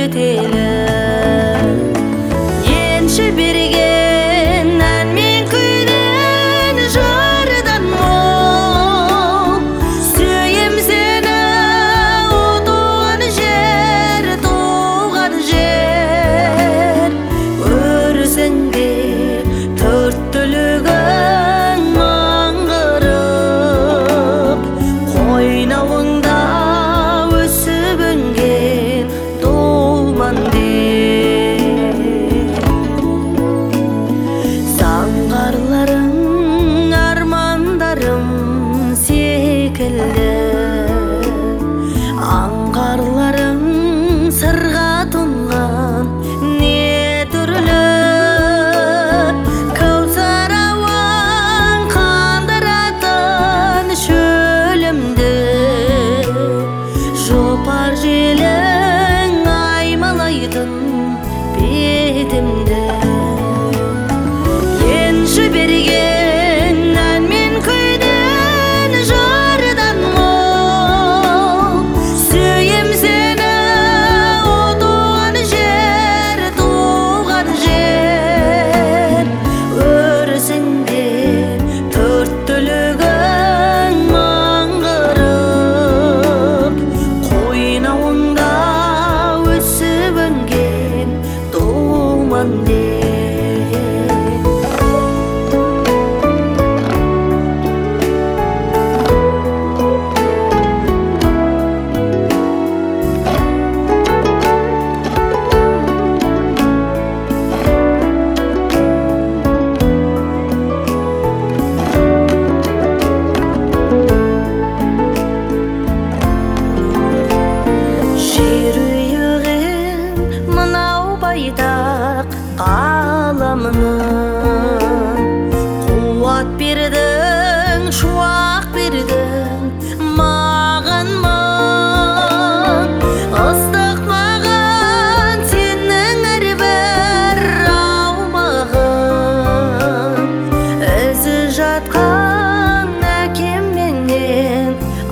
көйлетелі енші берген ән мен күйден жардан мол сүйем сені туған жер өрісіңде төрт түлігің аңғырып қойнауыңда өсіп өнген думан заңғарларың армандарым секілді аңғарларың сырға тұнған не түрлі кәусар ауаң қандыратын шөлімді жопар желің аймалайтын бетімді енші берген ән мен күйден жардан мол сүйем сені туған жер өрісіңде төрт түлігің аңғырып қойнауыңда өсіп өнген думан жер үйіген мынау байтақ қаламның қуат бердің шуақ бердің маған мың ыстық маған сенің әрбір аумағың ізі жатқан әкем менен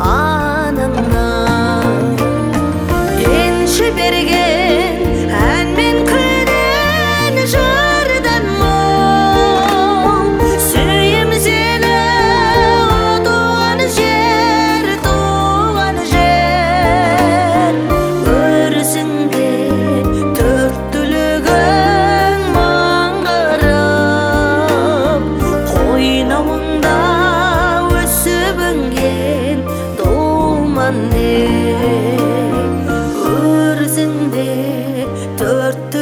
анаңнан енші берген ән мен күйден жардан мол сүйем сені туған жер өрісіңде төрт түлігің аңғырып қойнауыңда өсіп өнген думан өрісіңде төрт